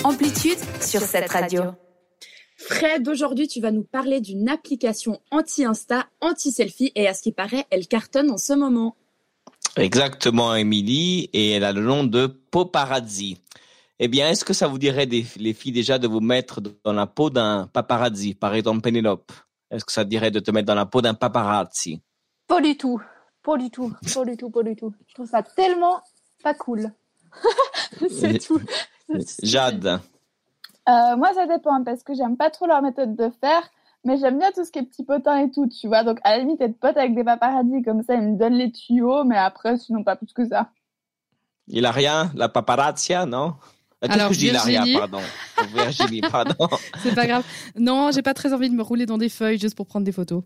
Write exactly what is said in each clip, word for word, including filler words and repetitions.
Amplitude sur cette radio. Fred, aujourd'hui, tu vas nous parler d'une application anti-Insta, anti-selfie, et à ce qui paraît, elle cartonne en ce moment. Exactement, Émilie, et elle a le nom de Poparazzi. Eh bien, est-ce que ça vous dirait, des, les filles, déjà, de vous mettre dans la peau d'un paparazzi, par exemple Pénélope? Est-ce que ça te dirait de te mettre dans la peau d'un paparazzi? Pas du tout, pas du tout, pas du tout, pas du tout. Je trouve ça tellement pas cool. C'est tout. Jade. Euh, moi, ça dépend, parce que j'aime pas trop leur méthode de faire, mais j'aime bien tout ce qui est petit potin et tout, tu vois. Donc, à la limite, être pote avec des paparazzis comme ça, ils me donnent les tuyaux, mais après, sinon, pas plus que ça. Il a rien, la paparazzia, non? Qu'est-ce Alors, que je dis, Virginie. Laria, pardon. Virginie, pardon. C'est pas grave. Non, j'ai pas très envie de me rouler dans des feuilles juste pour prendre des photos.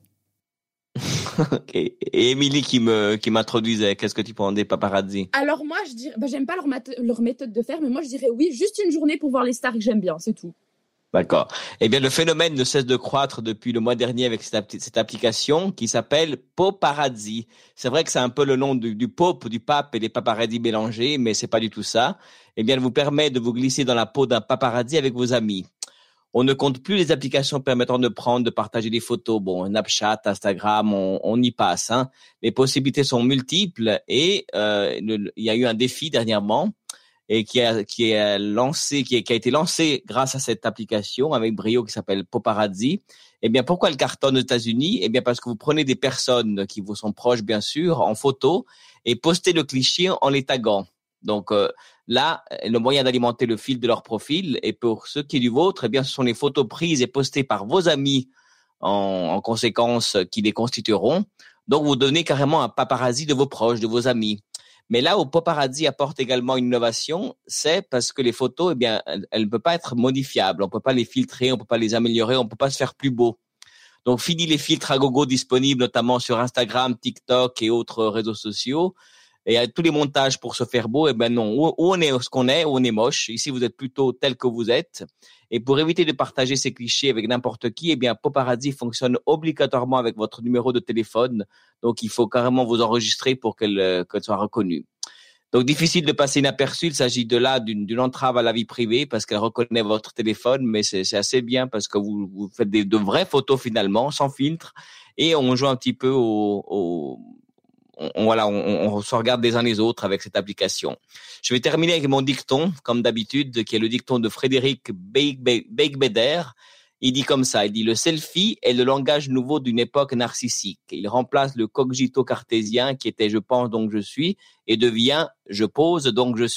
Ok. Et Émilie qui me qui m'introduisait, qu'est-ce que tu prends des paparazzi? Alors moi, je dirais, bah, j'aime pas leur, mat- leur méthode de faire, mais moi, je dirais oui, juste une journée pour voir les stars que j'aime bien, c'est tout. D'accord. Eh bien, le phénomène ne cesse de croître depuis le mois dernier avec cette, appli- cette application qui s'appelle Poparazzi. C'est vrai que c'est un peu le nom du, du pope, du pape et des paparazzis mélangés, mais c'est pas du tout ça. Eh bien, elle vous permet de vous glisser dans la peau d'un paparazzi avec vos amis. On ne compte plus les applications permettant de prendre, de partager des photos. Bon, Snapchat, Instagram, on, on y passe, hein. Les possibilités sont multiples et euh, le- il y a eu un défi dernièrement et qui a qui est lancé, qui, est, qui a été lancé grâce à cette application avec brio qui s'appelle Poparazzi. Eh bien, pourquoi elle cartonne aux États-Unis? Eh bien, parce que vous prenez des personnes qui vous sont proches, bien sûr, en photo et postez le cliché en les taguant. Donc euh, là, le moyen d'alimenter le fil de leur profil. Et pour ce qui est du vôtre, eh bien, ce sont les photos prises et postées par vos amis en, en conséquence qui les constitueront. Donc, vous donnez carrément un paparazzi de vos proches, de vos amis. Mais là où Poparazzi apporte également une innovation, c'est parce que les photos, eh bien, elles, elles ne peuvent pas être modifiables. On peut pas les filtrer, on peut pas les améliorer, on peut pas se faire plus beau. Donc, fini les filtres à gogo disponibles, notamment sur Instagram, TikTok et autres réseaux sociaux. Et il y a tous les montages pour se faire beau. Eh ben non, ou, ou on est ce qu'on est, ou on est moche. Ici, vous êtes plutôt tel que vous êtes. Et pour éviter de partager ces clichés avec n'importe qui, eh bien, Poparazzi fonctionne obligatoirement avec votre numéro de téléphone. Donc, il faut carrément vous enregistrer pour qu'elle, euh, qu'elle soit reconnue. Donc, difficile de passer inaperçu. Il s'agit de là d'une, d'une entrave à la vie privée parce qu'elle reconnaît votre téléphone, mais c'est, c'est assez bien parce que vous, vous faites des, de vraies photos finalement, sans filtre. Et on joue un petit peu au, au On, on, voilà, on, on se regarde les uns les autres avec cette application. Je vais terminer avec mon dicton, comme d'habitude, qui est le dicton de Frédéric Beigbeder. Il dit comme ça, il dit « Le selfie est le langage nouveau d'une époque narcissique. Il remplace le cogito cartésien qui était « je pense donc je suis » et devient « je pose donc je suis ».